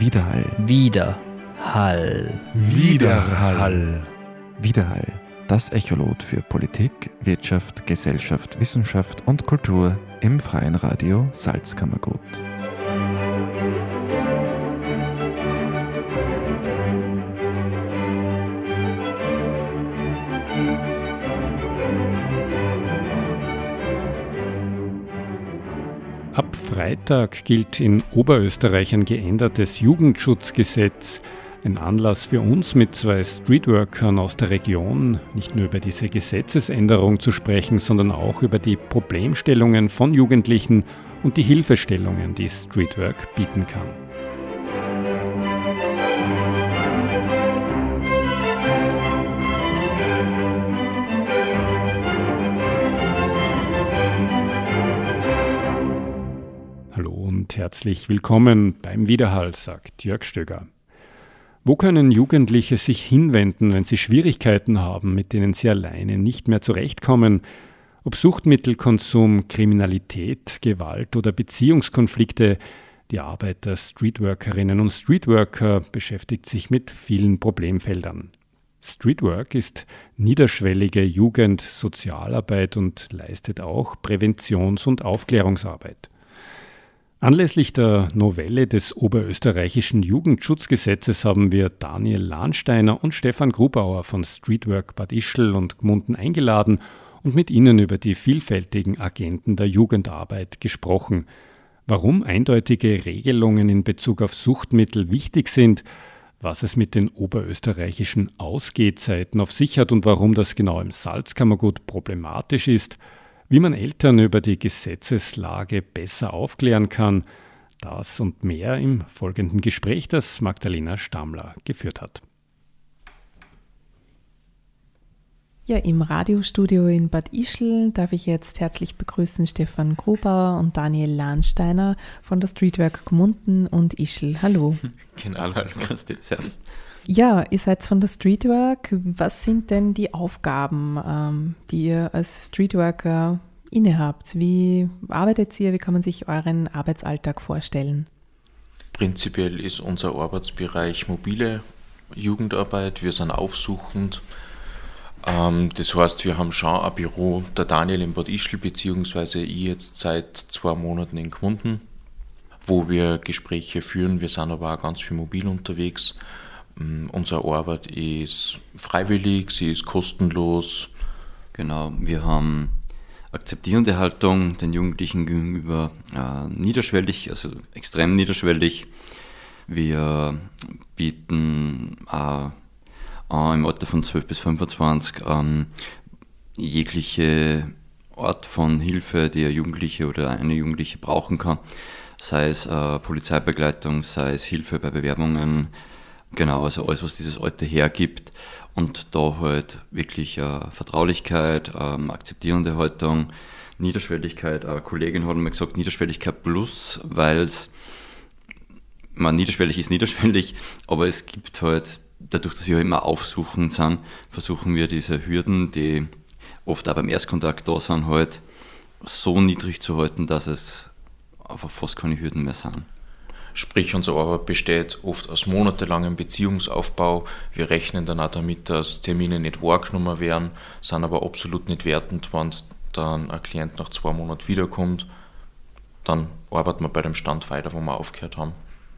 Widerhall. Widerhall. Widerhall. Widerhall. Das Echolot für Politik, Wirtschaft, Gesellschaft, Wissenschaft und Kultur im Freien Radio Salzkammergut. Ab Freitag gilt in Oberösterreich ein geändertes Jugendschutzgesetz. Ein Anlass für uns, mit zwei Streetworkern aus der Region nicht nur über diese Gesetzesänderung zu sprechen, sondern auch über die Problemstellungen von Jugendlichen und die Hilfestellungen, die Streetwork bieten kann. Hallo und herzlich willkommen beim Widerhall, sagt Jörg Stöger. Wo können Jugendliche sich hinwenden, wenn sie Schwierigkeiten haben, mit denen sie alleine nicht mehr zurechtkommen? Ob Suchtmittelkonsum, Kriminalität, Gewalt oder Beziehungskonflikte, die Arbeit der Streetworkerinnen und Streetworker beschäftigt sich mit vielen Problemfeldern. Streetwork ist niederschwellige Jugendsozialarbeit und leistet auch Präventions- und Aufklärungsarbeit. Anlässlich der Novelle des oberösterreichischen Jugendschutzgesetzes haben wir Daniel Lahnsteiner und Stefan Grubauer von Streetwork Bad Ischl und Gmunden eingeladen und mit ihnen über die vielfältigen Agenden der Jugendarbeit gesprochen. Warum eindeutige Regelungen in Bezug auf Suchtmittel wichtig sind, was es mit den oberösterreichischen Ausgehzeiten auf sich hat und warum das genau im Salzkammergut problematisch ist, wie man Eltern über die Gesetzeslage besser aufklären kann, das und mehr im folgenden Gespräch, das Magdalena Stammler geführt hat. Ja, im Radiostudio in Bad Ischl darf ich jetzt herzlich begrüßen Stefan Grubauer und Daniel Lahnsteiner von der Streetwork Gmunden und Ischl. Hallo. Genau, hallo, servus. Ja, ihr seid von der Streetwork. Was sind denn die Aufgaben, die ihr als Streetworker innehabt? Wie arbeitet ihr? Wie kann man sich euren Arbeitsalltag vorstellen? Prinzipiell ist unser Arbeitsbereich mobile Jugendarbeit. Wir sind aufsuchend. Das heißt, wir haben schon ein Büro, der Daniel in Bad Ischl, beziehungsweise ich jetzt seit 2 Monaten in Gmunden, wo wir Gespräche führen. Wir sind aber auch ganz viel mobil unterwegs. Unsere Arbeit ist freiwillig, sie ist kostenlos. Genau, wir haben akzeptierende Haltung den Jugendlichen gegenüber, niederschwellig, also extrem niederschwellig. Wir bieten im Alter von 12 bis 25 jegliche Art von Hilfe, die ein Jugendliche oder eine Jugendliche brauchen kann, sei es Polizeibegleitung, sei es Hilfe bei Bewerbungen. Genau, also alles, was dieses Alter hergibt, und da halt wirklich Vertraulichkeit, akzeptierende Haltung, Niederschwelligkeit. Eine Kollegin hat mir gesagt, Niederschwelligkeit plus, weil niederschwellig ist niederschwellig, aber es gibt halt, dadurch, dass wir immer aufsuchend sind, versuchen wir diese Hürden, die oft auch beim Erstkontakt da sind, halt so niedrig zu halten, dass es einfach fast keine Hürden mehr sind. Sprich, unsere Arbeit besteht oft aus monatelangem Beziehungsaufbau. Wir rechnen dann auch damit, dass Termine nicht wahrgenommen werden, sind aber absolut nicht wertend, wenn dann ein Klient nach 2 Monaten wiederkommt. Dann arbeiten wir bei dem Stand weiter, wo wir aufgehört haben.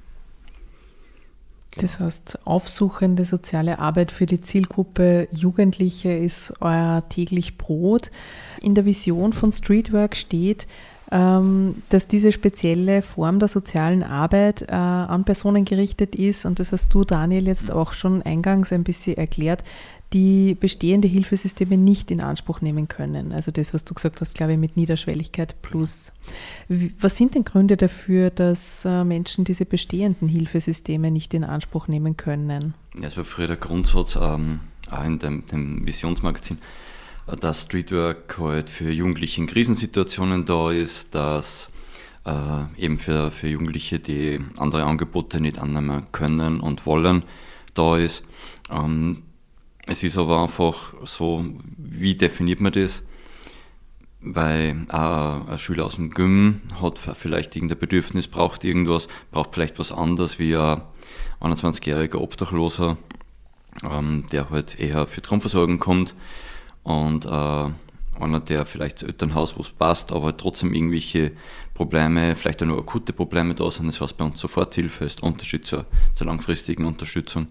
Das heißt, aufsuchende soziale Arbeit für die Zielgruppe Jugendliche ist euer täglich Brot. In der Vision von Streetwork steht, dass diese spezielle Form der sozialen Arbeit an Personen gerichtet ist, und das hast du, Daniel, jetzt auch schon eingangs ein bisschen erklärt, die bestehende Hilfesysteme nicht in Anspruch nehmen können. Also das, was du gesagt hast, glaube ich, mit Niederschwelligkeit plus. Was sind denn Gründe dafür, dass Menschen diese bestehenden Hilfesysteme nicht in Anspruch nehmen können? Ja, es war früher der Grundsatz, auch in dem Visionsmagazin, dass Streetwork halt für Jugendliche in Krisensituationen da ist, dass eben für Jugendliche, die andere Angebote nicht annehmen können und wollen, da ist. Es ist aber einfach so, wie definiert man das? weil auch ein Schüler aus dem Gym hat vielleicht irgendein Bedürfnis, braucht irgendwas, braucht vielleicht was anderes wie ein 21-jähriger Obdachloser, der halt eher für Traumversorgung kommt und einer, der vielleicht das Elternhaus, wo es passt, aber trotzdem irgendwelche Probleme, vielleicht auch nur akute Probleme da sind. Das heißt bei uns Soforthilfe ist Unterschied zur langfristigen Unterstützung.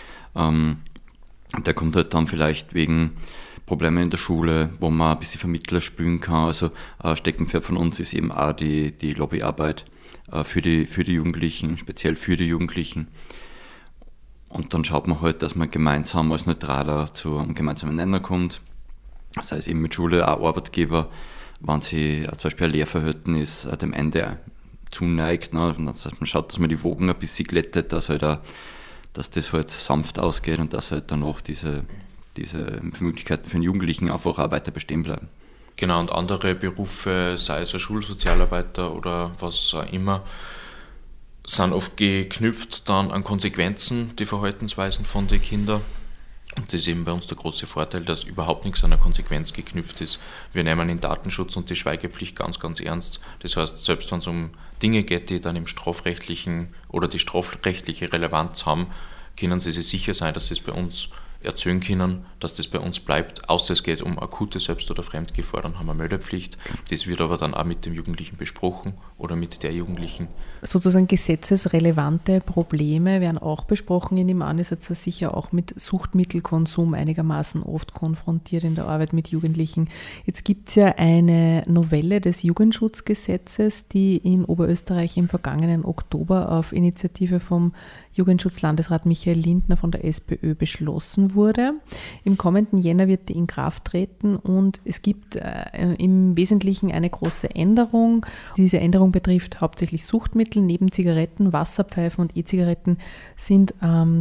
Der kommt halt dann vielleicht wegen Probleme in der Schule, wo man ein bisschen Vermittler spielen kann. Also Steckenpferd von uns ist eben auch die Lobbyarbeit für die Jugendlichen, speziell für die Jugendlichen. Und dann schaut man halt, dass man gemeinsam als Neutraler zu einem gemeinsamen Nenner kommt. Das heißt eben mit Schule, auch Arbeitgeber, wenn sie zum Beispiel ein Lehrverhältnis dem Ende zuneigt. Ne? Das heißt, man schaut, dass man die Wogen ein bisschen glättet, dass das halt sanft ausgeht und dass halt dann auch diese Möglichkeiten für den Jugendlichen einfach auch weiter bestehen bleiben. Genau, und andere Berufe, sei es ein Schulsozialarbeiter oder was auch immer, sind oft geknüpft dann an Konsequenzen, die Verhaltensweisen von den Kindern. Und das ist eben bei uns der große Vorteil, dass überhaupt nichts an eine Konsequenz geknüpft ist. Wir nehmen den Datenschutz und die Schweigepflicht ganz, ganz ernst. Das heißt, selbst wenn es um Dinge geht, die dann im strafrechtlichen oder die strafrechtliche Relevanz haben, können Sie sich sicher sein, dass Sie es bei uns erzählen können, dass das bei uns bleibt, außer es geht um akute Selbst- oder Fremdgefahr, dann haben wir Meldepflicht. Das wird aber dann auch mit dem Jugendlichen besprochen oder mit der Jugendlichen. Sozusagen gesetzesrelevante Probleme werden auch besprochen. Ich nehme an, ihr seid sicher auch mit Suchtmittelkonsum einigermaßen oft konfrontiert in der Arbeit mit Jugendlichen. Jetzt gibt es ja eine Novelle des Jugendschutzgesetzes, die in Oberösterreich im vergangenen Oktober auf Initiative vom Jugendschutzlandesrat Michael Lindner von der SPÖ beschlossen wurde. Im kommenden Jänner wird die in Kraft treten und es gibt im Wesentlichen eine große Änderung. Diese Änderung betrifft hauptsächlich Suchtmittel. Neben Zigaretten, Wasserpfeifen und E-Zigaretten sind dann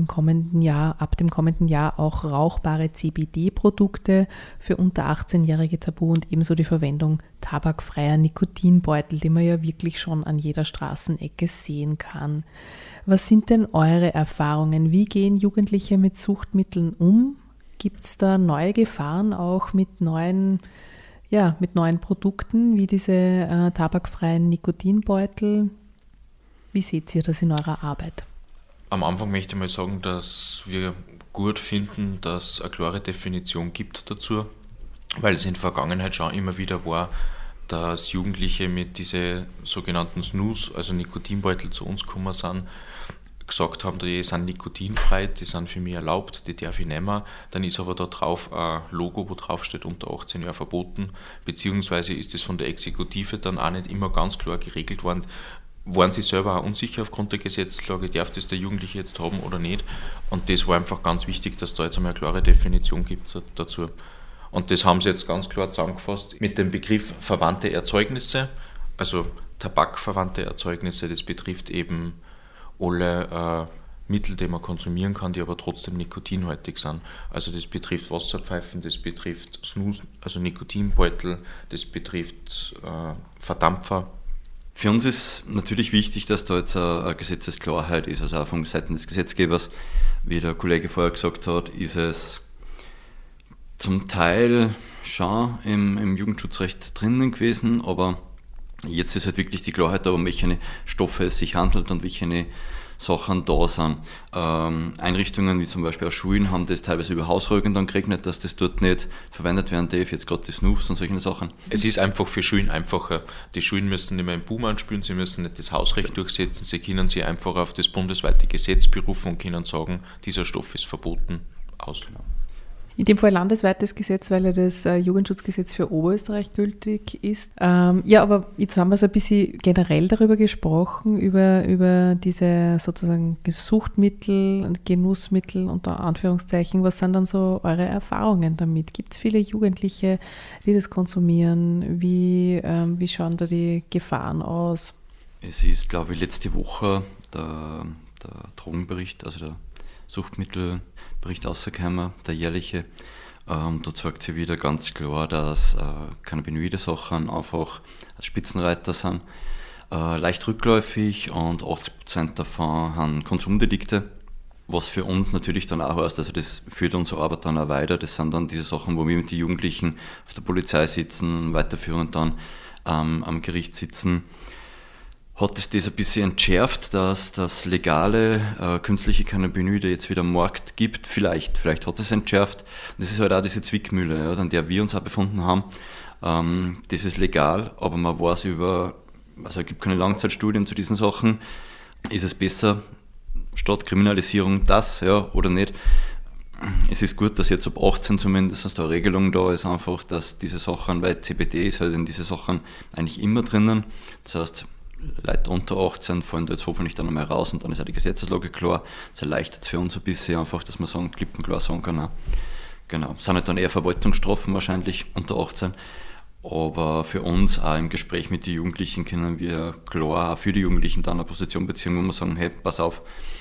ab dem kommenden Jahr auch rauchbare CBD-Produkte für unter 18-Jährige tabu und ebenso die Verwendung tabakfreier Nikotinbeutel, die man ja wirklich schon an jeder Straßenecke sehen kann. Was sind denn eure Erfahrungen? Wie gehen Jugendliche mit Suchtmitteln um? Gibt es da neue Gefahren auch mit neuen Produkten wie diese tabakfreien Nikotinbeutel? Wie seht ihr das in eurer Arbeit? Am Anfang möchte ich mal sagen, dass wir gut finden, dass es eine klare Definition gibt dazu, weil es in der Vergangenheit schon immer wieder war, dass Jugendliche mit diesen sogenannten Snus, also Nikotinbeutel, zu uns gekommen sind, gesagt haben, die sind nikotinfrei, die sind für mich erlaubt, die darf ich nehmen. Dann ist aber da drauf ein Logo, wo drauf steht, unter 18 Jahren verboten, beziehungsweise ist das von der Exekutive dann auch nicht immer ganz klar geregelt worden. Waren sie selber auch unsicher aufgrund der Gesetzeslage, darf das der Jugendliche jetzt haben oder nicht? Und das war einfach ganz wichtig, dass da jetzt einmal eine klare Definition gibt dazu. Und das haben sie jetzt ganz klar zusammengefasst mit dem Begriff verwandte Erzeugnisse, also tabakverwandte Erzeugnisse, das betrifft eben alle Mittel, die man konsumieren kann, die aber trotzdem nikotinhaltig sind. Also das betrifft Wasserpfeifen, das betrifft Snus, also Nikotinbeutel, das betrifft Verdampfer. Für uns ist natürlich wichtig, dass da jetzt eine Gesetzesklarheit ist, also auch von Seiten des Gesetzgebers. Wie der Kollege vorher gesagt hat, ist es zum Teil schon im Jugendschutzrecht drinnen gewesen, aber jetzt ist halt wirklich die Klarheit da, um welche Stoffe es sich handelt und welche Sachen da sind. Einrichtungen wie zum Beispiel auch Schulen haben das teilweise über Hausregeln dann geregnet, dass das dort nicht verwendet werden darf, jetzt gerade die Snus und solche Sachen. Es ist einfach für Schulen einfacher. Die Schulen müssen nicht mehr im Boom anspielen, sie müssen nicht das Hausrecht durchsetzen, sie können sich einfach auf das bundesweite Gesetz berufen und können sagen, dieser Stoff ist verboten. Aus. In dem Fall landesweites Gesetz, weil ja das Jugendschutzgesetz für Oberösterreich gültig ist. Aber jetzt haben wir so ein bisschen generell darüber gesprochen, über diese sozusagen Suchtmittel, Genussmittel unter Anführungszeichen. Was sind dann so eure Erfahrungen damit? Gibt es viele Jugendliche, die das konsumieren? Wie schauen da die Gefahren aus? Es ist, glaube ich, letzte Woche der Drogenbericht, also der Suchtmittelbericht rausgekommen, der jährliche. Dort sagt sie wieder ganz klar, dass cannabinoide Sachen einfach als Spitzenreiter sind, leicht rückläufig und 80% davon haben Konsumdelikte. Was für uns natürlich dann auch heißt, also das führt unsere Arbeit dann auch weiter. Das sind dann diese Sachen, wo wir mit den Jugendlichen auf der Polizei sitzen, weiterführend dann am Gericht sitzen. Hat es das ein bisschen entschärft, dass das legale künstliche Cannabinoide jetzt wieder am Markt gibt? Vielleicht hat es entschärft. Das ist halt auch diese Zwickmühle, ja, an der wir uns auch befunden haben. Das ist legal, aber man weiß also es gibt keine Langzeitstudien zu diesen Sachen. Ist es besser, statt Kriminalisierung das, ja, oder nicht? Es ist gut, dass jetzt ab 18 zumindest eine Regelung da ist, einfach, dass diese Sachen, weil CBD ist halt in diese Sachen eigentlich immer drinnen. Das heißt, Leute unter 18 fallen da jetzt hoffentlich dann einmal raus und dann ist auch die Gesetzeslage klar. Das erleichtert es für uns ein bisschen einfach, dass man sagen, klipp und klar sagen kann, auch. Genau. Es sind halt dann eher Verwaltungsstrafen wahrscheinlich unter 18. Aber für uns auch im Gespräch mit den Jugendlichen können wir klar auch für die Jugendlichen dann eine Position beziehen, wo wir sagen, hey, pass auf,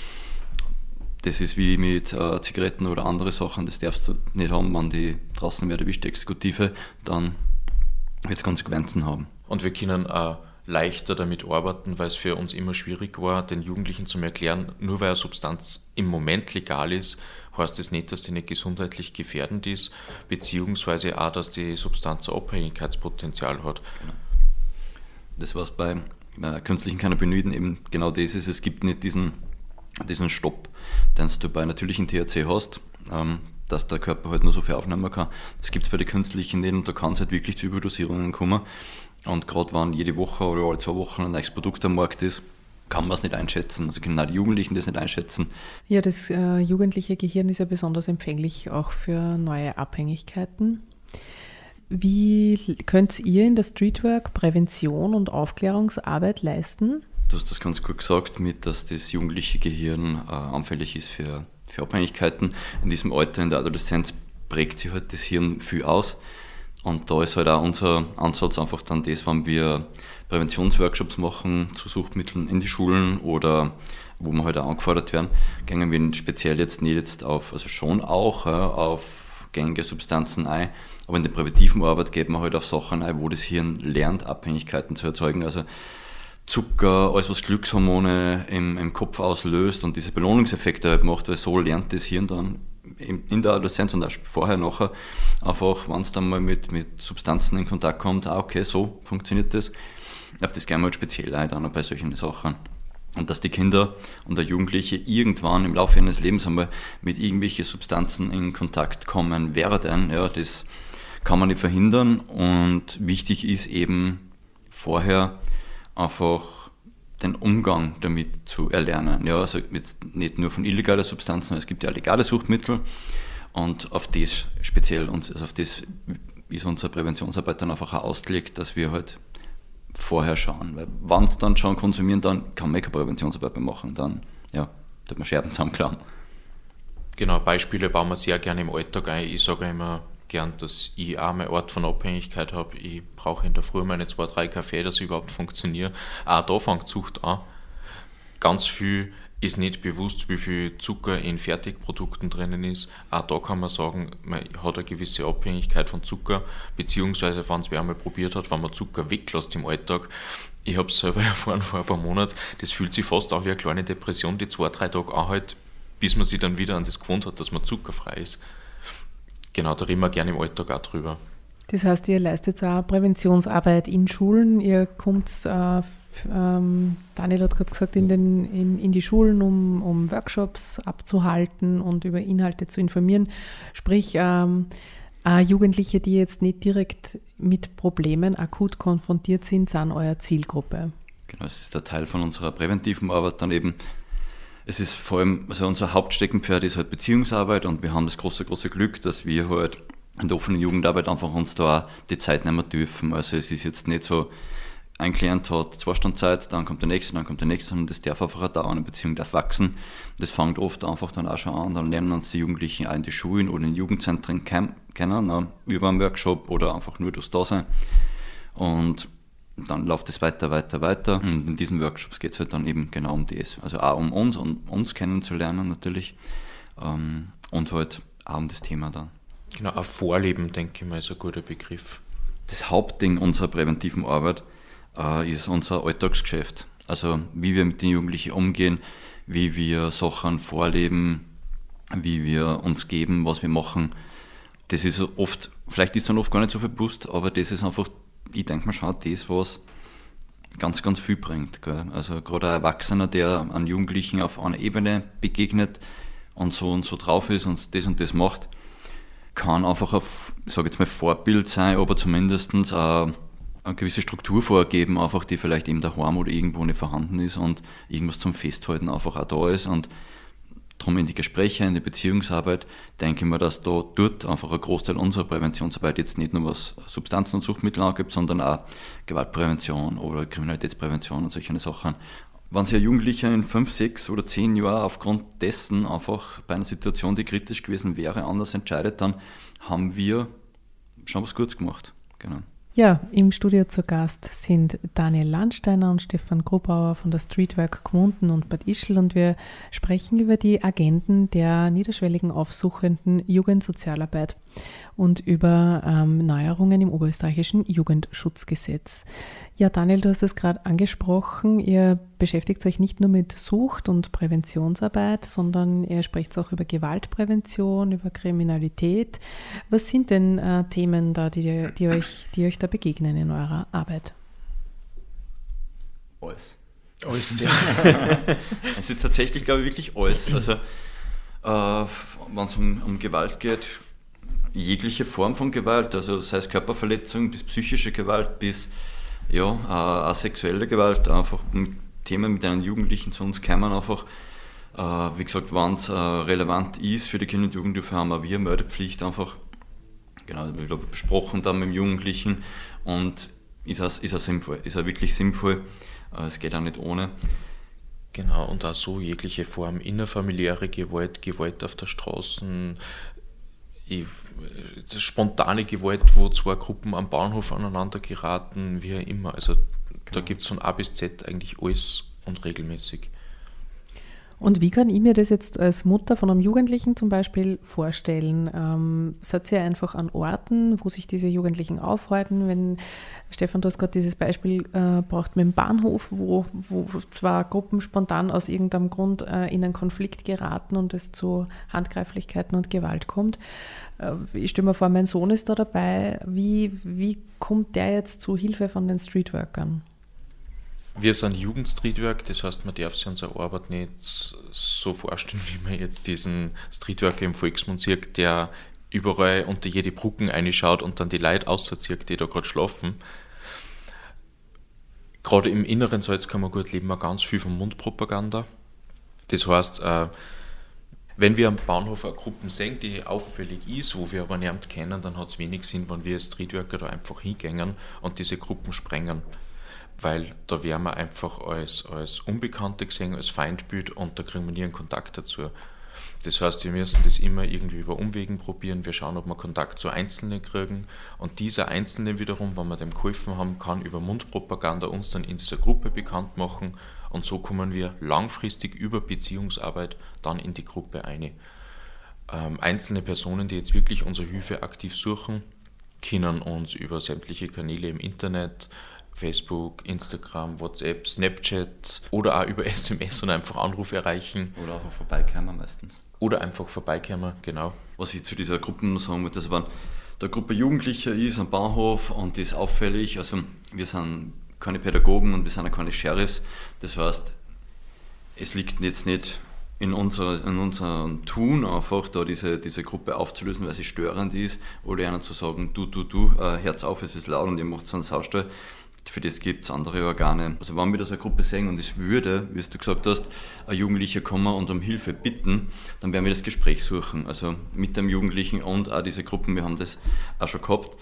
das ist wie mit Zigaretten oder andere Sachen, das darfst du nicht haben, wenn die draußen wird erwischt, die Exekutive, dann wird es Konsequenzen haben. Und wir können auch leichter damit arbeiten, weil es für uns immer schwierig war, den Jugendlichen zu erklären, nur weil eine Substanz im Moment legal ist, heißt das nicht, dass die nicht gesundheitlich gefährdend ist, beziehungsweise auch, dass die Substanz ein Abhängigkeitspotenzial hat. Genau. Das, was bei künstlichen Cannabinoiden eben genau das ist, es gibt nicht diesen Stopp, den du bei natürlichen THC hast, dass der Körper halt nur so viel aufnehmen kann. Das gibt es bei den künstlichen nicht und da kann es halt wirklich zu Überdosierungen kommen. Und gerade wenn jede Woche oder alle 2 Wochen ein neues Produkt am Markt ist, kann man es nicht einschätzen. Also können auch die Jugendlichen das nicht einschätzen. Ja, das jugendliche Gehirn ist ja besonders empfänglich auch für neue Abhängigkeiten. Wie könnt ihr in der Streetwork Prävention und Aufklärungsarbeit leisten? Du hast das ganz gut gesagt, dass das jugendliche Gehirn anfällig ist für Abhängigkeiten. In diesem Alter, in der Adoleszenz, prägt sich halt das Hirn viel aus. Und da ist halt auch unser Ansatz einfach dann das, wenn wir Präventionsworkshops machen zu Suchtmitteln in die Schulen oder wo wir halt auch angefordert werden, gehen wir speziell jetzt nicht auf, also schon auch auf gängige Substanzen ein, aber in der präventiven Arbeit geht man halt auf Sachen ein, wo das Hirn lernt, Abhängigkeiten zu erzeugen. Also Zucker, alles was Glückshormone im Kopf auslöst und diese Belohnungseffekte halt macht, weil so lernt das Hirn dann in der Adoleszenz und auch vorher, nachher, einfach, wenn es dann mal mit Substanzen in Kontakt kommt, okay, so funktioniert das. Auf das gehen wir halt speziell ein, dann bei solchen Sachen. Und dass die Kinder und der Jugendliche irgendwann im Laufe eines Lebens einmal mit irgendwelchen Substanzen in Kontakt kommen werden, ja, das kann man nicht verhindern und wichtig ist eben vorher einfach den Umgang damit zu erlernen. Ja, also jetzt nicht nur von illegalen Substanzen, es gibt ja legale Suchtmittel und auf das speziell, also auf das ist unsere Präventionsarbeit dann einfach auch ausgelegt, dass wir halt vorher schauen, weil wenn es dann schon konsumieren, dann kann man keine Präventionsarbeit mehr machen, dann ja, tut man Scherben zusammenklauen. Genau, Beispiele bauen wir sehr gerne im Alltag ein. Ich sage immer gern, dass ich auch meine Art von Abhängigkeit habe. Ich brauche in der Früh meine 2-3 Kaffee, dass ich überhaupt funktioniere. Auch da fängt Sucht an. Ganz viel ist nicht bewusst, wie viel Zucker in Fertigprodukten drinnen ist. Auch da kann man sagen, man hat eine gewisse Abhängigkeit von Zucker, beziehungsweise wenn es wer einmal probiert hat, wenn man Zucker weglässt im Alltag. Ich habe es selber erfahren vor ein paar Monaten, das fühlt sich fast auch wie eine kleine Depression, die 2-3 Tage anhält, bis man sich dann wieder an das gewohnt hat, dass man zuckerfrei ist. Genau, da reden wir gerne im Alltag auch drüber. Das heißt, ihr leistet auch Präventionsarbeit in Schulen. Ihr kommt, Daniel hat gerade gesagt, in die Schulen, um Workshops abzuhalten und über Inhalte zu informieren. Sprich, Jugendliche, die jetzt nicht direkt mit Problemen akut konfrontiert sind eurer Zielgruppe. Genau, das ist der Teil von unserer präventiven Arbeit dann eben. Es ist vor allem, also unser Hauptsteckenpferd ist halt Beziehungsarbeit und wir haben das große Glück, dass wir halt in der offenen Jugendarbeit einfach uns da auch die Zeit nehmen dürfen. Also es ist jetzt nicht so, ein Klient hat 2 Stunden Zeit, dann kommt der nächste, sondern das darf einfach dauern, eine Beziehung darf wachsen. Das fängt oft einfach dann auch schon an, dann lernen uns die Jugendlichen auch in die Schulen oder in den Jugendzentren kennen, über einen Workshop oder einfach nur durchs Dasein. Und dann läuft es weiter. Und in diesen Workshops geht es halt dann eben genau um das. Also auch um uns kennenzulernen natürlich und halt auch um das Thema dann. Genau, ein Vorleben, denke ich mal, ist ein guter Begriff. Das Hauptding unserer präventiven Arbeit ist unser Alltagsgeschäft. Also wie wir mit den Jugendlichen umgehen, wie wir Sachen vorleben, wie wir uns geben, was wir machen. Das ist oft, vielleicht ist dann oft gar nicht so viel bewusst, aber das ist einfach, ich denke mir schon, das, was ganz, ganz viel bringt. Gell? Also gerade ein Erwachsener, der einem Jugendlichen auf einer Ebene begegnet und so drauf ist und das macht, kann einfach ich sage jetzt mal Vorbild sein, aber zumindest eine gewisse Struktur vorgeben, einfach die vielleicht eben daheim oder irgendwo nicht vorhanden ist und irgendwas zum Festhalten einfach auch da ist. Und darum in die Gespräche, in die Beziehungsarbeit, denke ich mir, dass dort einfach ein Großteil unserer Präventionsarbeit jetzt nicht nur was Substanzen und Suchtmittel angibt, sondern auch Gewaltprävention oder Kriminalitätsprävention und solche Sachen. Wenn sich ein Jugendlicher in 5, 6 oder 10 Jahren aufgrund dessen einfach bei einer Situation, die kritisch gewesen wäre, anders entscheidet, dann haben wir schon was Gutes gemacht. Genau. Ja, im Studio zu Gast sind Daniel Landsteiner und Stefan Grobauer von der Streetwork Gmunden und Bad Ischl und wir sprechen über die Agenden der niederschwelligen aufsuchenden Jugendsozialarbeit und über Neuerungen im oberösterreichischen Jugendschutzgesetz. Ja, Daniel, du hast es gerade angesprochen, ihr beschäftigt euch nicht nur mit Sucht- und Präventionsarbeit, sondern ihr sprecht auch über Gewaltprävention, über Kriminalität. Was sind denn Themen da, die euch da begegnen in eurer Arbeit? Alles. Alles, ja. Es ist tatsächlich, glaube ich, wirklich alles. Also, wenn es um Gewalt geht, jegliche Form von Gewalt, also sei es Körperverletzung bis psychische Gewalt bis auch sexuelle Gewalt, einfach Themen mit einem Jugendlichen zu uns kommen, einfach, wie gesagt, wenn es relevant ist für die Kinder- und Jugendhilfe, haben wir Meldepflicht einfach, genau, ich glaube, besprochen dann mit dem Jugendlichen und ist auch sinnvoll, ist auch wirklich sinnvoll, es geht auch nicht ohne. Genau, und auch so jegliche Form innerfamiliäre Gewalt, Gewalt auf der Straße, spontane Gewalt, wo zwei Gruppen am Bahnhof aneinander geraten, wie immer. Also da gibt es von A bis Z eigentlich alles und regelmäßig. Und wie kann ich mir das jetzt als Mutter von einem Jugendlichen zum Beispiel vorstellen? Seid ihr einfach an Orten, wo sich diese Jugendlichen aufhalten? Wenn, Stefan, du hast gerade dieses Beispiel braucht mit dem Bahnhof, wo zwei Gruppen spontan aus irgendeinem Grund in einen Konflikt geraten und es zu Handgreiflichkeiten und Gewalt kommt. Ich stelle mir vor, mein Sohn ist da dabei. Wie kommt der jetzt zu Hilfe von den Streetworkern? Wir sind Jugendstreetwork, das heißt, man darf sich unsere Arbeit nicht so vorstellen, wie man jetzt diesen Streetworker im Volksmund sieht, der überall unter jede Brücken reinschaut und dann die Leute auszieht, die da gerade schlafen. Gerade im inneren Salzkammergut leben wir ganz viel von Mundpropaganda. Das heißt, wenn wir am Bahnhof eine Gruppe sehen, die auffällig ist, wo wir aber niemand kennen, dann hat es wenig Sinn, wenn wir als Streetworker da einfach hingehen und diese Gruppen sprengen. Weil da werden wir einfach als Unbekannte gesehen, als Feindbild und da kriegen wir nie einen Kontakt dazu. Das heißt, wir müssen das immer irgendwie über Umwegen probieren. Wir schauen, ob wir Kontakt zu Einzelnen kriegen und dieser Einzelne wiederum, wenn wir dem geholfen haben, kann über Mundpropaganda uns dann in dieser Gruppe bekannt machen und so kommen wir langfristig über Beziehungsarbeit dann in die Gruppe ein. Einzelne Personen, die jetzt wirklich unsere Hilfe aktiv suchen, können uns über sämtliche Kanäle im Internet, Facebook, Instagram, WhatsApp, Snapchat oder auch über SMS und einfach Anrufe erreichen. Oder einfach vorbeikommen meistens. Oder einfach vorbeikommen, genau. Was ich zu dieser Gruppe noch sagen würde, dass wenn der Gruppe Jugendlicher ist am Bahnhof und das ist auffällig, also wir sind keine Pädagogen und wir sind auch keine Sheriffs, das heißt, es liegt jetzt nicht in unserem Tun einfach da diese Gruppe aufzulösen, weil sie störend ist, oder einer zu sagen, du, Herz auf, es ist laut und ihr macht so einen Saustall. Für das gibt es andere Organe. Also wenn wir da so eine Gruppe sehen und es würde, wie du gesagt hast, ein Jugendlicher kommen und um Hilfe bitten, dann werden wir das Gespräch suchen. Also mit dem Jugendlichen und auch diese Gruppen, wir haben das auch schon gehabt.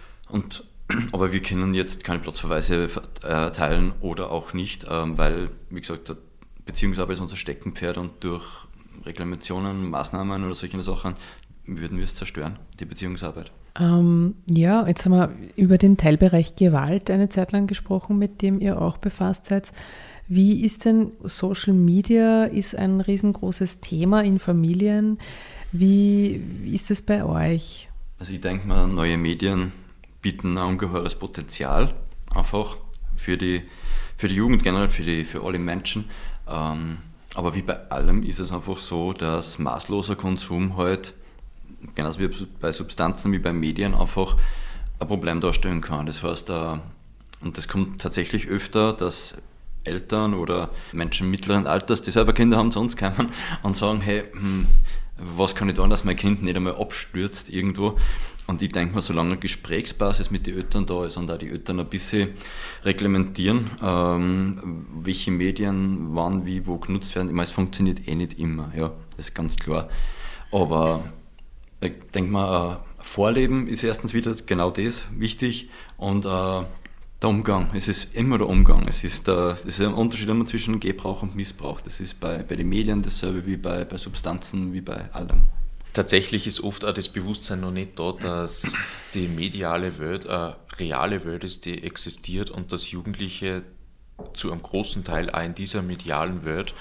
Aber wir können jetzt keine Platzverweise teilen oder auch nicht, weil, wie gesagt, Beziehungsarbeit ist unser Steckenpferd und durch Reklamationen, Maßnahmen oder solche Sachen würden wir es zerstören, die Beziehungsarbeit. Ja, jetzt haben wir über den Teilbereich Gewalt eine Zeit lang gesprochen, mit dem ihr auch befasst seid. Wie ist denn Social Media? Ist ein riesengroßes Thema in Familien. Wie ist es bei euch? Also ich denke mal, neue Medien bieten ein ungeheures Potenzial einfach für die Jugend generell, für alle Menschen. Aber wie bei allem ist es einfach so, dass maßloser Konsum halt, genauso wie bei Substanzen wie bei Medien, einfach ein Problem darstellen kann. Das heißt, und das kommt tatsächlich öfter, dass Eltern oder Menschen mittleren Alters, die selber Kinder haben, zu uns kommen und sagen, hey, was kann ich tun, dass mein Kind nicht einmal abstürzt irgendwo? Und ich denke mir, solange eine Gesprächsbasis mit den Eltern da ist und auch die Eltern ein bisschen reglementieren, welche Medien wann, wie, wo genutzt werden, ich meine, es funktioniert nicht immer, ja, das ist ganz klar. Aber ich denke mal, Vorleben ist erstens wieder genau das wichtig und der Umgang, es ist immer der Umgang. Es ist ein Unterschied immer zwischen Gebrauch und Missbrauch. Das ist bei den Medien dasselbe wie bei Substanzen, wie bei allem. Tatsächlich ist oft auch das Bewusstsein noch nicht da, dass die mediale Welt eine reale Welt ist, die existiert und dass Jugendliche zu einem großen Teil auch in dieser medialen Welt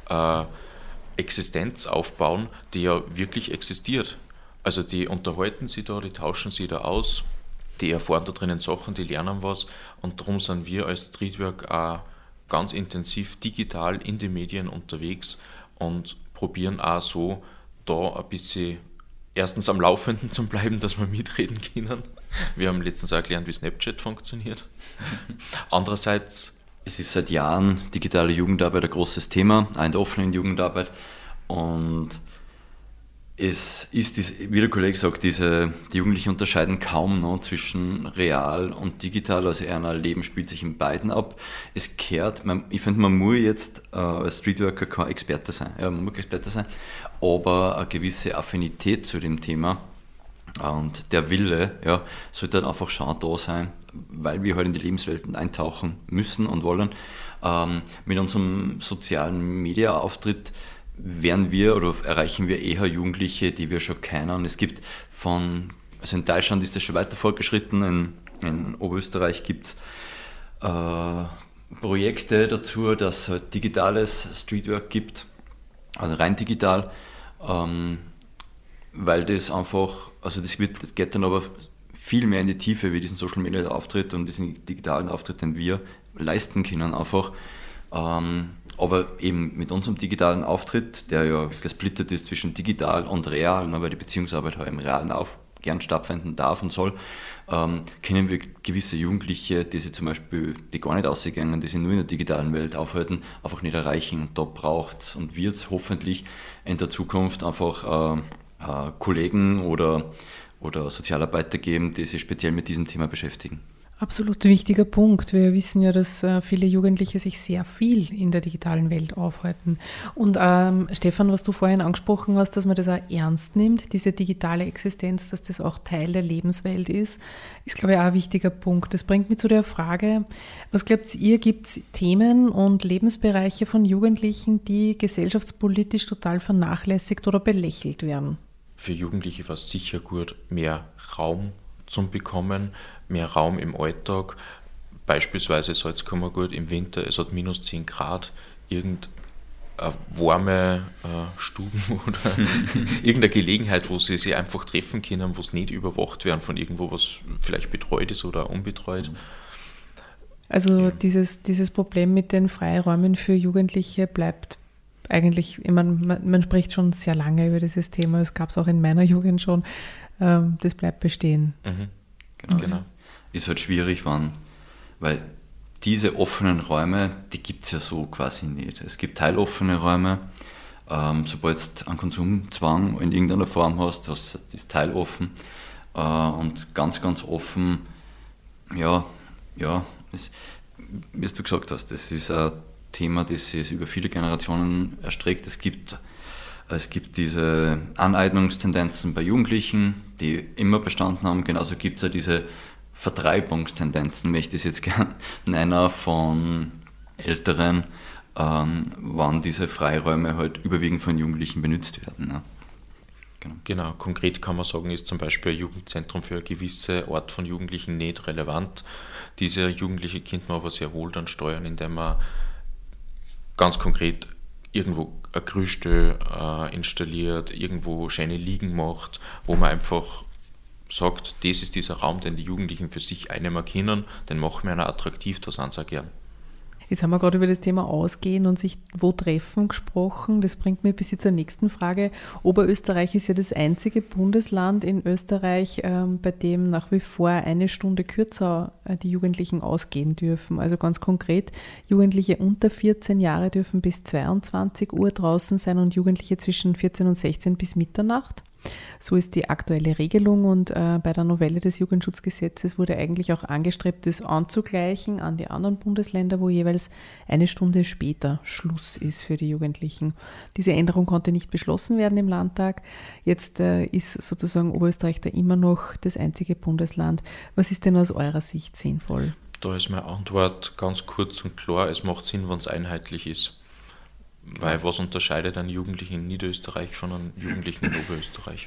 Existenz aufbauen, die ja wirklich existiert. Also die unterhalten sich da, die tauschen sich da aus, die erfahren da drinnen Sachen, die lernen was und darum sind wir als Streetwork auch ganz intensiv digital in den Medien unterwegs und probieren auch so da ein bisschen erstens am Laufenden zu bleiben, dass wir mitreden können. Wir haben letztens auch gelernt, wie Snapchat funktioniert. Andererseits, es ist seit Jahren digitale Jugendarbeit ein großes Thema, auch in der offenen Jugendarbeit. Und es ist, wie der Kollege sagt, die Jugendlichen unterscheiden kaum noch zwischen real und digital, also ein Leben spielt sich in beiden ab. Es kehrt, ich finde, man muss jetzt als Streetworker kein Experte sein, ja, man muss kein Experte sein, aber eine gewisse Affinität zu dem Thema und der Wille, ja, sollte dann einfach schon da sein, weil wir halt in die Lebenswelten eintauchen müssen und wollen. Mit unserem sozialen Media-Auftritt erreichen wir eher Jugendliche, die wir schon kennen. Es gibt also in Deutschland ist das schon weiter fortgeschritten, in Oberösterreich gibt es Projekte dazu, dass es halt digitales Streetwork gibt, also rein digital, weil das einfach, also das geht dann aber viel mehr in die Tiefe wie diesen Social Media Auftritt und diesen digitalen Auftritt, den wir leisten können einfach. Aber eben mit unserem digitalen Auftritt, der ja gesplittet ist zwischen digital und real, weil die Beziehungsarbeit halt im Realen gern stattfinden darf und soll, kennen wir gewisse Jugendliche, die gar nicht ausgegangen, die sich nur in der digitalen Welt aufhalten, einfach nicht erreichen. Und da braucht es und wird es hoffentlich in der Zukunft einfach Kollegen oder Sozialarbeiter geben, die sich speziell mit diesem Thema beschäftigen. Absolut wichtiger Punkt. Wir wissen ja, dass viele Jugendliche sich sehr viel in der digitalen Welt aufhalten. Und Stefan, was du vorhin angesprochen hast, dass man das auch ernst nimmt, diese digitale Existenz, dass das auch Teil der Lebenswelt ist glaube ich auch ein wichtiger Punkt. Das bringt mich zu der Frage, was glaubt ihr, gibt es Themen und Lebensbereiche von Jugendlichen, die gesellschaftspolitisch total vernachlässigt oder belächelt werden? Für Jugendliche war es sicher gut, mehr Raum zu bekommen, mehr Raum im Alltag. Beispielsweise soll es kommen gut im Winter, es hat minus 10 Grad, irgendeine warme Stuben oder irgendeine Gelegenheit, wo sie sich einfach treffen können, wo es nicht überwacht werden von irgendwo, was vielleicht betreut ist oder unbetreut. Also ja. Dieses Problem mit den Freiräumen für Jugendliche bleibt eigentlich, man spricht schon sehr lange über dieses Thema, das gab es auch in meiner Jugend schon, das bleibt bestehen. Genau. Ist halt schwierig, weil diese offenen Räume, die gibt es ja so quasi nicht. Es gibt teiloffene Räume, sobald du einen Konsumzwang in irgendeiner Form hast, das ist teiloffen und ganz, ganz offen, ja, wie du gesagt hast, das ist ein Thema, das sich über viele Generationen erstreckt. Es gibt diese Aneignungstendenzen bei Jugendlichen, die immer bestanden haben. Genauso gibt es ja diese Vertreibungstendenzen, möchte ich jetzt gerne nennen, von Älteren, wann diese Freiräume halt überwiegend von Jugendlichen benutzt werden. Ja. Genau, konkret kann man sagen, ist zum Beispiel ein Jugendzentrum für eine gewisse Art von Jugendlichen nicht relevant. Diese Jugendliche könnte man aber sehr wohl dann steuern, indem man ganz konkret irgendwo ein Gerüste installiert, irgendwo schöne Liegen macht, wo man einfach sagt, das ist dieser Raum, den die Jugendlichen für sich einnehmen können, den machen wir attraktiv, da sind sie auch gern. Jetzt haben wir gerade über das Thema Ausgehen und sich wo treffen gesprochen. Das bringt mich ein bisschen zur nächsten Frage. Oberösterreich ist ja das einzige Bundesland in Österreich, bei dem nach wie vor 1 Stunde kürzer die Jugendlichen ausgehen dürfen. Also ganz konkret, Jugendliche unter 14 Jahre dürfen bis 22 Uhr draußen sein und Jugendliche zwischen 14 und 16 bis Mitternacht. So ist die aktuelle Regelung und bei der Novelle des Jugendschutzgesetzes wurde eigentlich auch angestrebt, das anzugleichen an die anderen Bundesländer, wo jeweils 1 Stunde später Schluss ist für die Jugendlichen. Diese Änderung konnte nicht beschlossen werden im Landtag. Jetzt ist sozusagen Oberösterreich da immer noch das einzige Bundesland. Was ist denn aus eurer Sicht sinnvoll? Da ist meine Antwort ganz kurz und klar, es macht Sinn, wenn es einheitlich ist. Weil was unterscheidet einen Jugendlichen in Niederösterreich von einem Jugendlichen in Oberösterreich?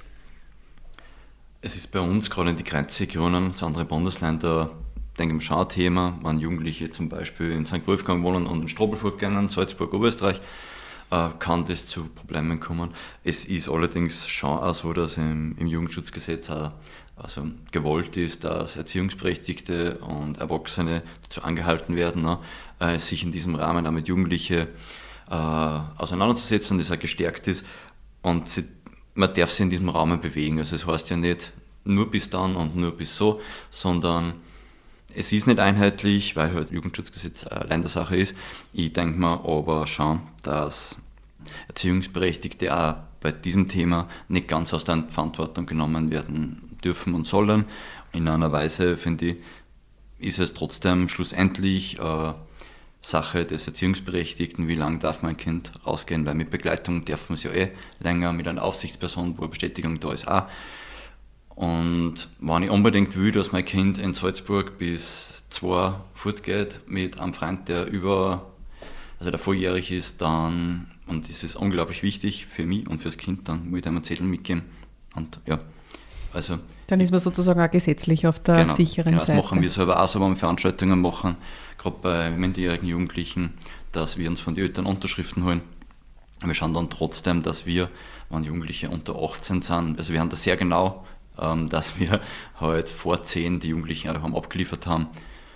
Es ist bei uns gerade in die Grenzregionen zu anderen Bundesländern, denke ich, schon ein Thema. Wenn Jugendliche zum Beispiel in St. Wolfgang wohnen und in Strobelfurt gehen, Salzburg, Oberösterreich, kann das zu Problemen kommen. Es ist allerdings schon auch so, dass im Jugendschutzgesetz auch also gewollt ist, dass Erziehungsberechtigte und Erwachsene dazu angehalten werden, sich in diesem Rahmen auch mit Jugendlichen auseinanderzusetzen und das auch gestärkt ist. Und man darf sich in diesem Rahmen bewegen. Also es heißt ja nicht nur bis dann und nur bis so, sondern es ist nicht einheitlich, weil halt Jugendschutzgesetz eine Ländersache ist. Ich denke mir aber schon, dass Erziehungsberechtigte auch bei diesem Thema nicht ganz aus der Verantwortung genommen werden dürfen und sollen. In einer Weise, finde ich, ist es trotzdem schlussendlich Sache des Erziehungsberechtigten, wie lange darf mein Kind rausgehen, weil mit Begleitung darf man es ja länger, mit einer Aufsichtsperson, wo eine Bestätigung da ist, auch. Und wenn ich unbedingt will, dass mein Kind in Salzburg bis 2 fortgeht mit einem Freund, der volljährig ist, dann, und das ist unglaublich wichtig für mich und fürs Kind, dann muss ich einem einen Zettel mitgeben. Und ja, also... Dann ist man sozusagen auch gesetzlich auf der sicheren Seite. Das machen wir selber auch so, wenn wir Veranstaltungen machen, gerade bei minderjährigen Jugendlichen, dass wir uns von den Eltern Unterschriften holen. Wir schauen dann trotzdem, dass wir, wenn Jugendliche unter 18 sind, also wir haben das sehr genau, dass wir halt vor 10 die Jugendlichen auch daheim abgeliefert haben.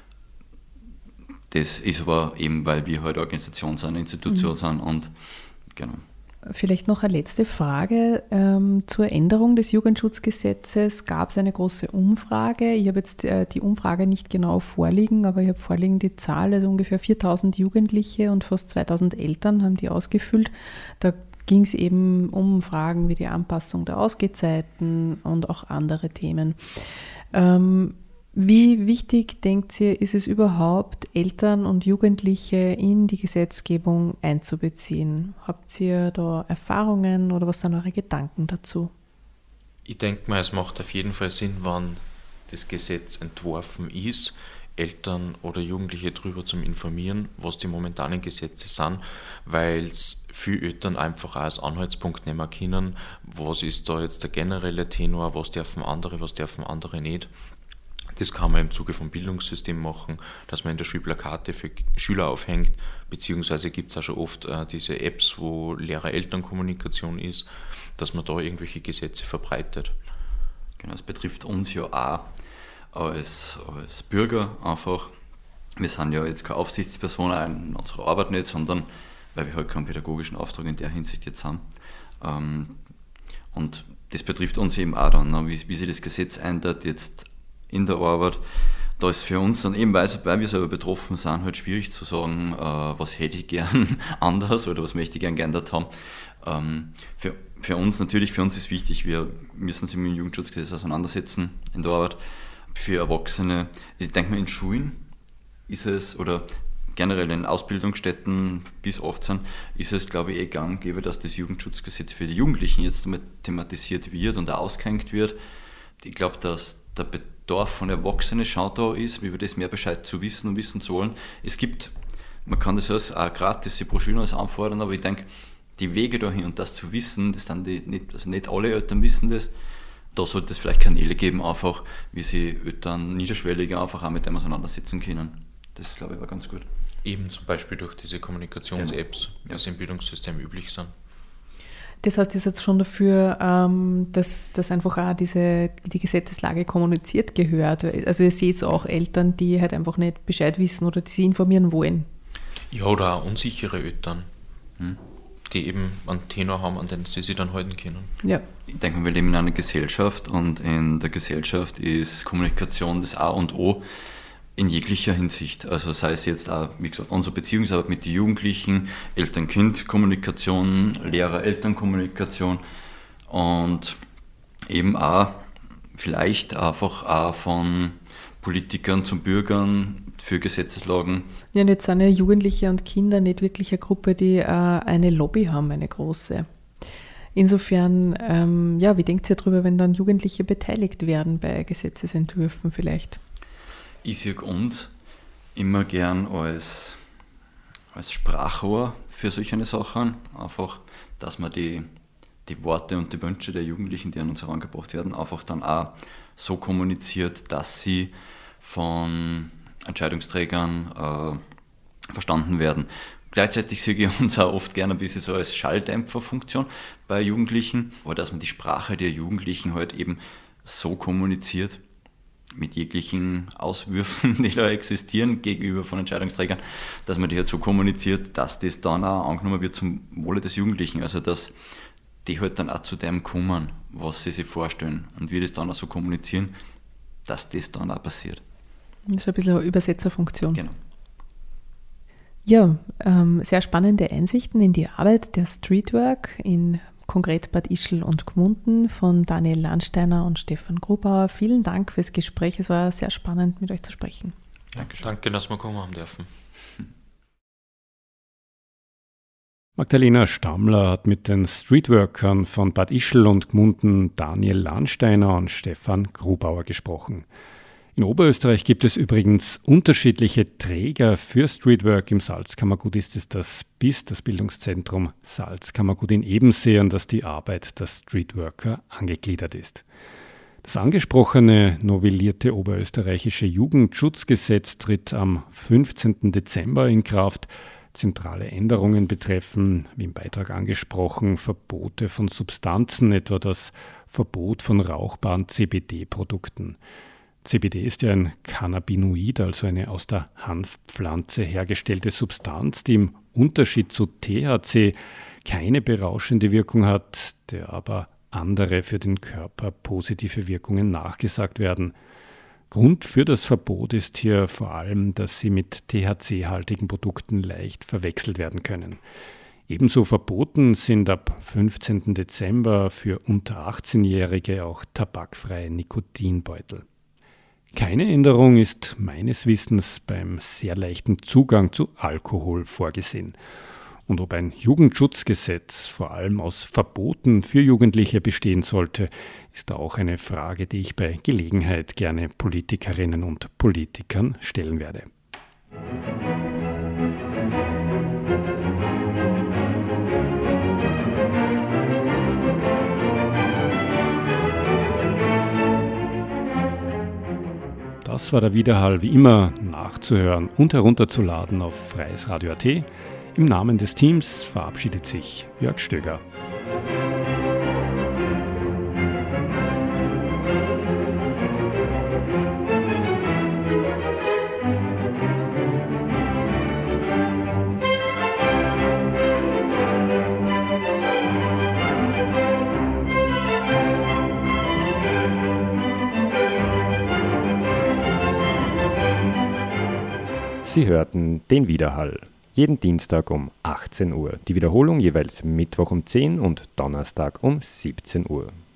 Das ist aber eben, weil wir halt Organisation sind, Institution sind und genau. Vielleicht noch eine letzte Frage. Zur Änderung des Jugendschutzgesetzes gab es eine große Umfrage. Ich habe jetzt die Umfrage nicht genau vorliegen, aber ich habe vorliegen die Zahl, also ungefähr 4.000 Jugendliche und fast 2.000 Eltern haben die ausgefüllt. Da ging es eben um Fragen wie die Anpassung der Ausgehzeiten und auch andere Themen. Wie wichtig, denkt ihr, ist es überhaupt, Eltern und Jugendliche in die Gesetzgebung einzubeziehen? Habt ihr da Erfahrungen oder was sind eure Gedanken dazu? Ich denke mal, es macht auf jeden Fall Sinn, wenn das Gesetz entworfen ist, Eltern oder Jugendliche darüber zu informieren, was die momentanen Gesetze sind, weil es viele Eltern einfach auch als Anhaltspunkt nehmen können, was ist da jetzt der generelle Tenor, was dürfen andere nicht. Das kann man im Zuge vom Bildungssystem machen, dass man in der Schule Plakate für Schüler aufhängt, beziehungsweise gibt es auch schon oft diese Apps, wo Lehrer-Eltern-Kommunikation ist, dass man da irgendwelche Gesetze verbreitet. Genau, das betrifft uns ja auch als Bürger einfach. Wir sind ja jetzt keine Aufsichtsperson in unserer Arbeit nicht, sondern weil wir halt keinen pädagogischen Auftrag in der Hinsicht jetzt haben. Und das betrifft uns eben auch dann, wie sich das Gesetz ändert jetzt in der Arbeit. Da ist für uns dann eben, weil wir selber betroffen sind, halt schwierig zu sagen, was hätte ich gern anders oder was möchte ich gern geändert haben. Für uns ist wichtig, wir müssen uns mit dem Jugendschutzgesetz auseinandersetzen in der Arbeit. Für Erwachsene, ich denke mal in Schulen ist es, oder generell in Ausbildungsstätten bis 18, ist es, glaube ich, gang und gäbe, dass das Jugendschutzgesetz für die Jugendlichen jetzt einmal thematisiert wird und auch ausgehängt wird. Ich glaube, dass der Bedarf von Erwachsenen schon da ist, über das mehr Bescheid zu wissen und wissen zu wollen. Man kann das alles auch gratis, die Broschüren alles anfordern, aber ich denke, die Wege dahin und das zu wissen, das dann nicht alle Eltern wissen das. Da sollte es vielleicht Kanäle geben, einfach, wie sie Eltern niederschwelliger einfach auch mit dem auseinandersetzen können. Das, glaube ich, war ganz gut. Eben zum Beispiel durch diese Kommunikations-Apps, die im Bildungssystem üblich sind. Das heißt, ihr seid schon dafür, dass einfach auch die Gesetzeslage kommuniziert gehört. Also ihr seht auch Eltern, die halt einfach nicht Bescheid wissen oder die sie informieren wollen. Ja, oder auch unsichere Eltern, die eben einen Tenor haben, an den sie sich dann halten können. Ja. Ich denke, wir leben in einer Gesellschaft und in der Gesellschaft ist Kommunikation das A und O in jeglicher Hinsicht. Also sei es jetzt auch, wie gesagt, unsere Beziehungsarbeit mit den Jugendlichen, Eltern-Kind-Kommunikation, Lehrer-Eltern-Kommunikation und eben auch vielleicht einfach auch von Politikern zu Bürgern für Gesetzeslagen. Ja, und jetzt sind ja Jugendliche und Kinder nicht wirklich eine Gruppe, die eine Lobby haben, eine große. Insofern, wie denkt ihr darüber, wenn dann Jugendliche beteiligt werden bei Gesetzesentwürfen vielleicht? Ich sehe uns immer gern als Sprachrohr für solche Sachen. Einfach, dass man die Worte und die Wünsche der Jugendlichen, die an uns herangebracht werden, einfach dann auch so kommuniziert, dass sie von Entscheidungsträgern verstanden werden. Gleichzeitig sehe ich uns auch oft gerne ein bisschen so als Schalldämpferfunktion bei Jugendlichen, aber dass man die Sprache der Jugendlichen halt eben so kommuniziert, mit jeglichen Auswürfen, die da existieren gegenüber von Entscheidungsträgern, dass man die halt so kommuniziert, dass das dann auch angenommen wird zum Wohle des Jugendlichen, also dass die halt dann auch zu dem kommen, was sie sich vorstellen und wir das dann auch so kommunizieren, dass das dann auch passiert. Das ist ein bisschen eine Übersetzerfunktion. Genau. Ja, sehr spannende Einsichten in die Arbeit der Streetwork in konkret Bad Ischl und Gmunden von Daniel Lahnsteiner und Stefan Grubauer. Vielen Dank fürs Gespräch. Es war sehr spannend, mit euch zu sprechen. Danke, dass wir kommen haben dürfen. Magdalena Stammler hat mit den Streetworkern von Bad Ischl und Gmunden Daniel Lahnsteiner und Stefan Grubauer gesprochen. In Oberösterreich gibt es übrigens unterschiedliche Träger für Streetwork. Im Salzkammergut ist es das BIS, das Bildungszentrum Salzkammergut in Ebensee, an das die Arbeit der Streetworker angegliedert ist. Das angesprochene novellierte oberösterreichische Jugendschutzgesetz tritt am 15. Dezember in Kraft. Zentrale Änderungen betreffen, wie im Beitrag angesprochen, Verbote von Substanzen, etwa das Verbot von rauchbaren CBD-Produkten. CBD ist ja ein Cannabinoid, also eine aus der Hanfpflanze hergestellte Substanz, die im Unterschied zu THC keine berauschende Wirkung hat, der aber andere für den Körper positive Wirkungen nachgesagt werden. Grund für das Verbot ist hier vor allem, dass sie mit THC-haltigen Produkten leicht verwechselt werden können. Ebenso verboten sind ab 15. Dezember für unter 18-Jährige auch tabakfreie Nikotinbeutel. Keine Änderung ist meines Wissens beim sehr leichten Zugang zu Alkohol vorgesehen. Und ob ein Jugendschutzgesetz vor allem aus Verboten für Jugendliche bestehen sollte, ist auch eine Frage, die ich bei Gelegenheit gerne Politikerinnen und Politikern stellen werde. Das war der Widerhall, wie immer nachzuhören und herunterzuladen auf freiesradio.at. Im Namen des Teams verabschiedet sich Jörg Stöger. Sie hörten den Widerhall. Jeden Dienstag um 18 Uhr. Die Wiederholung jeweils Mittwoch um 10 und Donnerstag um 17 Uhr.